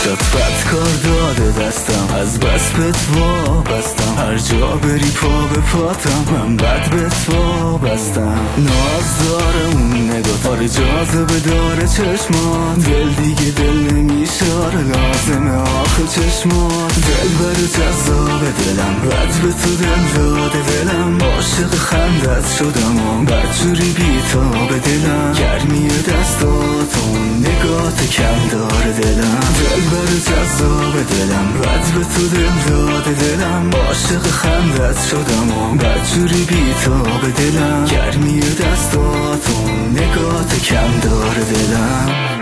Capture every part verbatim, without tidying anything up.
چشات بد کار داده دستم، از بس بهت وابستم، هر جا بری پا به پاتم، من بد بهت وابستم. ناز داره اون نگاه، آره جاذبه داره چشمات، دل دیگه دل نمیشه، آره لازمه آخه چشمات. دل بر جذاب دلم، بد به تو دل داده دلم، عاشق خندت شدم و بدجوری بیتاب دلم، گرمی دستاتون نگات کم داره دلم. دل بر جذاب دلم، بد به تو دل داده دلم، عاشق خندت شدم و بدجوری بیتاب دلم، گرمی دستاتون نگات کم داره دلم.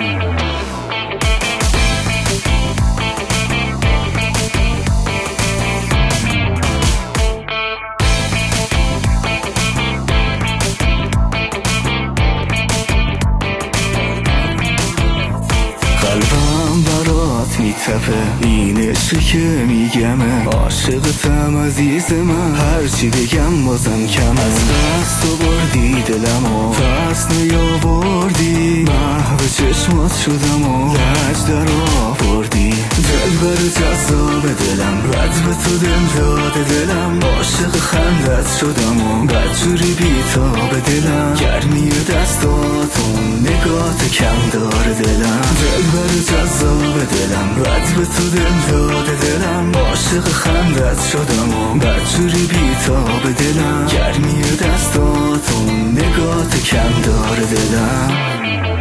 قلبم برات میتپه، این عشقی که میگمه، عاشقتم عزیز من، هرچی بگم بازم کم. از دست تو بردی دلمو، پس نیاوردی، محو چشمات شدم و لج در آوردی. دل بر جذاب دلم، بد به تو دل داده دلم، عاشق خندت شدم و بدجوری بیتاب دلم، گرمی دستاتون نگات کم داره دلم. دل بر جذاب دلم، بد به تو دل داده دلم، عاشق خندت شدم و بدجوری بیتاب دلم، گرمی دستاتون نگات کم داره دلم.